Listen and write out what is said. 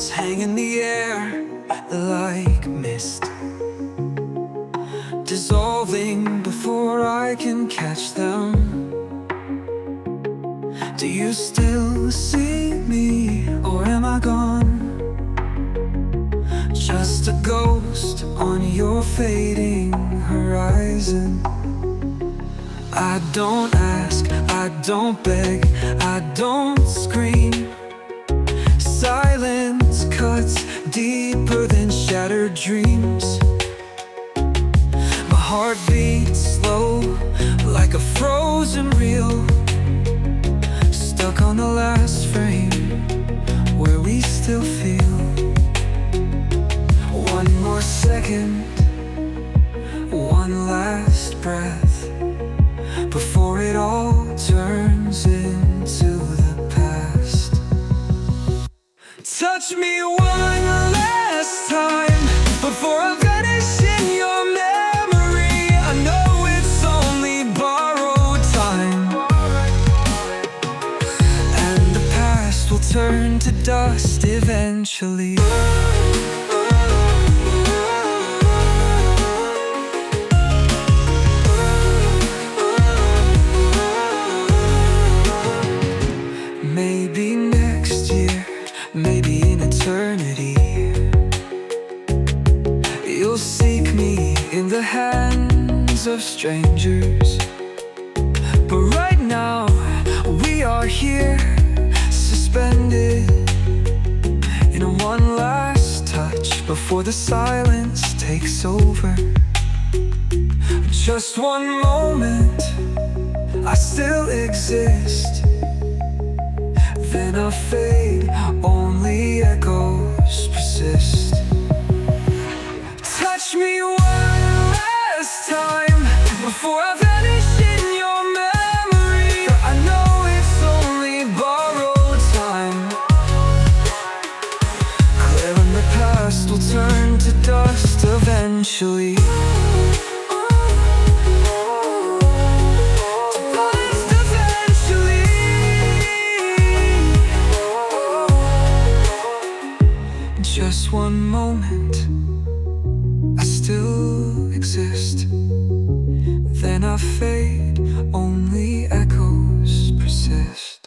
thoughts hang in the air like mist, dissolving before I can catch them. Do you still see me, or am I gone? Just a ghost on your fading horizon. I don't ask, I don't beg, I don't scream. Silence cuts deeper than shattered dreams. My heart beats slow like a frozen reel, stuck on the last frame where we still feel. One more second, one last breath, before it all turns into the past. Touch me one last time before I vanish in your memory. I know it's only borrowed time, and the past will turn to dust eventually. Maybe next year, maybe in eternity, you'll seek me in the hands of strangers. But right now, we are here, suspended in a one last touch before the silence takes over. Just one moment, I still exist. Then I fade, only echoes persist. Touch me one last time before I vanish in your memory. I know it's only borrowed time, clearing the past will turn to dust eventually. Just one moment, I still exist. Then I fade, only echoes persist.